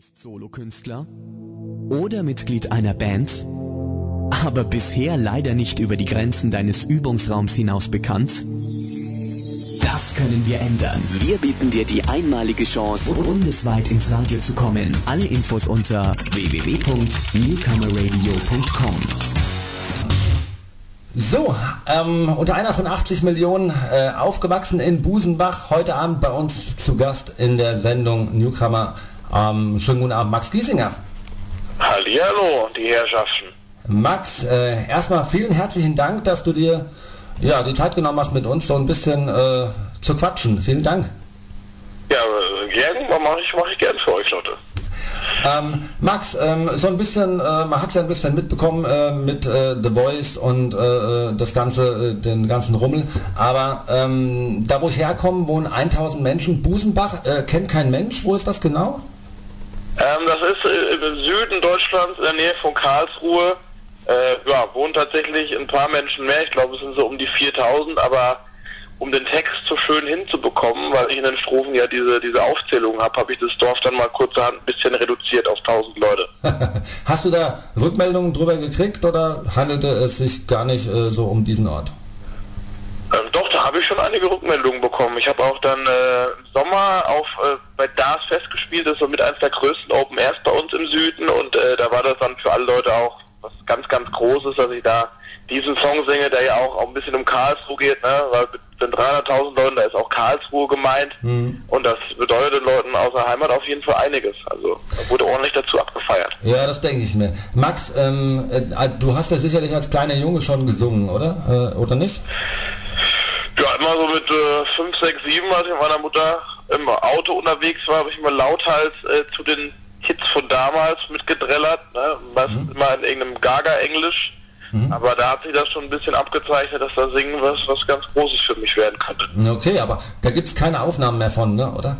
bist Solokünstler oder Mitglied einer Band, aber bisher leider nicht über die Grenzen deines Übungsraums hinaus bekannt? Das können wir ändern. Wir bieten dir die einmalige Chance, bundesweit ins Radio zu kommen. Alle Infos unter www.newcomerradio.com. So, unter einer von 80 Millionen, aufgewachsen in Busenbach, heute Abend bei uns zu Gast in der Sendung Newcomer. Schönen guten Abend, Max Giesinger. Hallihallo, die Herrschaften. Max, erstmal vielen herzlichen Dank, dass du dir die Zeit genommen hast, mit uns so ein bisschen zu quatschen. Vielen Dank. Ja, gerne, mach ich gern für euch, Leute. Max, so ein bisschen, man hat es ja ein bisschen mitbekommen mit The Voice und das ganze, den ganzen Rummel, aber da wo ich herkomme, wohnen 1000 Menschen. Busenbach kennt kein Mensch. Wo ist das genau? Das ist im Süden Deutschlands, in der Nähe von Karlsruhe. Wohnen tatsächlich ein paar Menschen mehr. Ich glaube, es sind so um die 4000, aber um den Text so schön hinzubekommen, weil ich in den Strophen ja diese Aufzählung habe ich das Dorf dann mal kurzerhand ein bisschen reduziert auf 1000 Leute. Hast du da Rückmeldungen drüber gekriegt oder handelte es sich gar nicht so um diesen Ort? Doch, da habe ich schon einige Rückmeldungen bekommen. Ich habe auch dann im Sommer bei DAS festgespielt, das ist so mit eines der größten Open Airs bei uns im Süden, und da war das dann für alle Leute auch was ganz, ganz Großes, dass ich da diesen Song singe, der ja auch ein bisschen um Karlsruhe geht, ne? Weil mit den 300.000 Leuten, da ist auch Karlsruhe gemeint, und das bedeutet den Leuten aus der Heimat auf jeden Fall einiges. Also da wurde ordentlich dazu abgefeiert. Ja, das denke ich mir. Max, du hast ja sicherlich als kleiner Junge schon gesungen, oder nicht? Ja, immer so mit 5, 6, 7, als ich mit meiner Mutter im Auto unterwegs war, habe ich immer lauthals zu den Hits von damals mitgedrellert, ne? Meistens immer in irgendeinem Gaga-Englisch. Aber da hat sich das schon ein bisschen abgezeichnet, dass das Singen was ganz Großes für mich werden könnte. Okay, aber da gibt es keine Aufnahmen mehr von, ne, oder?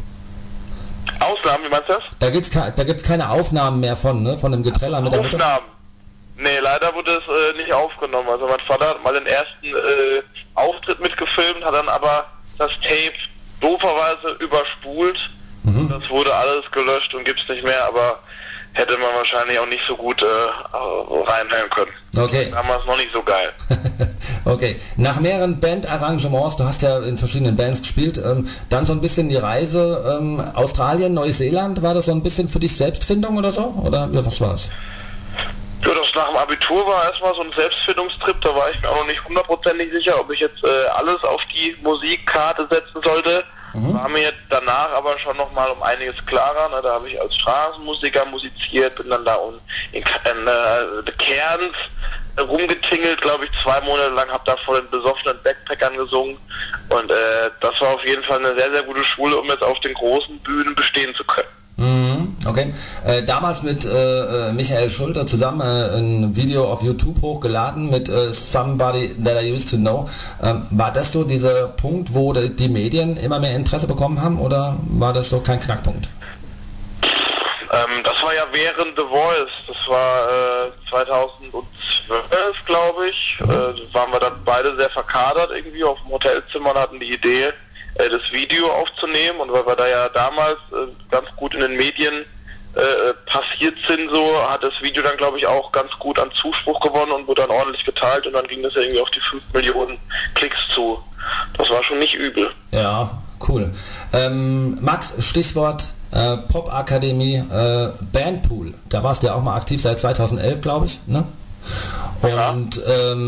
Ausnahmen, wie meinst du das? Da gibt's keine Aufnahmen mehr von dem Getreller mit der Mutter? Aufnahmen? Nee, leider wurde es nicht aufgenommen. Also mein Vater hat mal den ersten Auftritt mitgefilmt, hat dann aber das Tape dooferweise überspult. Das wurde alles gelöscht und gibt's nicht mehr, aber hätte man wahrscheinlich auch nicht so gut reinhören können. Okay. Damals noch nicht so geil. Okay. Nach mehreren Bandarrangements, du hast ja in verschiedenen Bands gespielt, dann so ein bisschen die Reise Australien, Neuseeland, war das so ein bisschen für dich Selbstfindung oder so? Oder was war's? Ja, das nach dem Abitur war erstmal so ein Selbstfindungstrip, da war ich mir auch noch nicht hundertprozentig sicher, ob ich jetzt alles auf die Musikkarte setzen sollte. War mir danach aber schon nochmal um einiges klarer, ne? Da habe ich als Straßenmusiker musiziert, bin dann da in Cairns rumgetingelt, glaube ich, 2 Monate lang, habe da vor den besoffenen Backpackern gesungen, und das war auf jeden Fall eine sehr, sehr gute Schule, um jetzt auf den großen Bühnen bestehen zu können. Okay. Damals mit Michael Schulte zusammen ein Video auf YouTube hochgeladen mit Somebody That I Used to Know. War das so dieser Punkt, wo die Medien immer mehr Interesse bekommen haben, oder war das so kein Knackpunkt? Das war ja während The Voice. Das war 2012, glaube ich. Waren wir dann beide sehr verkadert irgendwie auf dem Hotelzimmer und hatten die Idee, das Video aufzunehmen, und weil wir da ja damals ganz gut in den Medien passiert sind, so hat das Video dann, glaube ich, auch ganz gut an Zuspruch gewonnen und wurde dann ordentlich geteilt, und dann ging das ja irgendwie auf die 5 Millionen Klicks zu. Das war schon nicht übel. Ja, cool. Max, Stichwort Popakademie, Bandpool. Da warst du ja auch mal aktiv seit 2011, glaube ich, ne? Und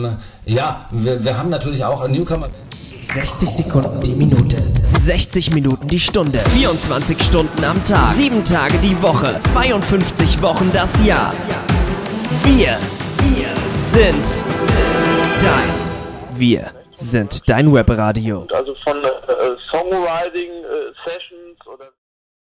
wir haben natürlich auch Newcomer. 60 Sekunden die Minute, 60 Minuten die Stunde, 24 Stunden am Tag, 7 Tage die Woche, 52 Wochen das Jahr. Wir sind dein Webradio. Also von Songwriting Sessions oder